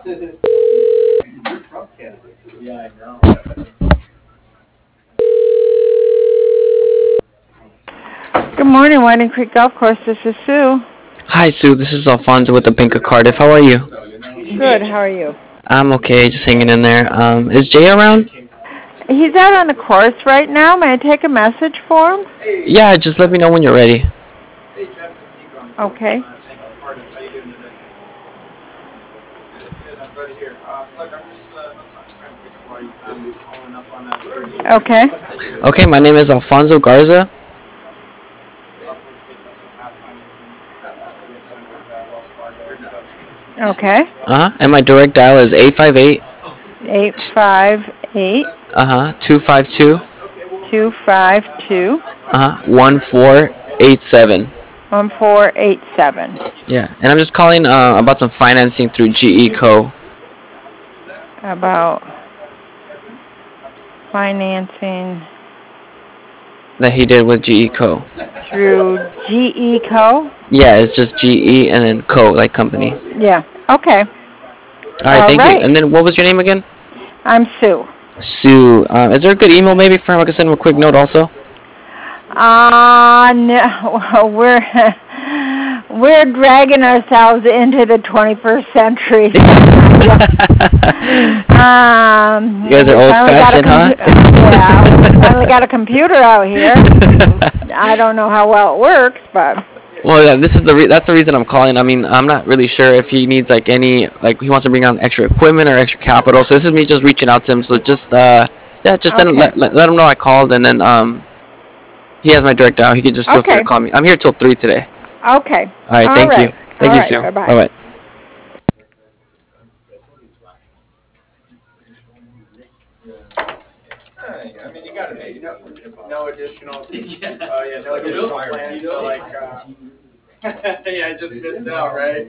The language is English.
Yeah, I know. Good morning, Whiting Creek Golf Course. This is Sue. Hi, Sue. This is Alfonso with the Bank of Cardiff. How are you? Good. How are you? I'm okay, just hanging in there. Is Jay around? He's out on the course right now. May I take a message for him? Yeah, just let me know when you're ready. Okay. Okay. Okay, my name is Alfonso Garza. Okay. And my direct dial is 858. 858 252. 252 1487. 1487. Yeah, and I'm just calling about some financing through GE Co. About financing that he did with GE Co. through GE Co. Yeah, it's just GE and then Co, like company. Yeah. Okay. All right, All thank you. right. And then what was your name again? I'm Sue. Sue. Is there a good email maybe for him? I can send him a quick note also. No, we're dragging ourselves into the 21st century. You guys are old-fashioned, huh? Yeah, we finally got a computer out here. I don't know how well it works, but. Well, yeah, this is that's the reason I'm calling. I mean, I'm not really sure if he needs like any he wants to bring on extra equipment or extra capital. So this is me just reaching out to him. So just yeah, just then Okay. let him know I called, and then he has my direct dial. He can just feel free to Okay. call me. I'm here till 3 today. Okay. All right, All thank you. right. Thank All you, right. Sue. Bye-bye. Bye bye. I mean, you gotta make no additional. Yeah. Oh yeah, no additional plans. So like, yeah, I just missed out, right?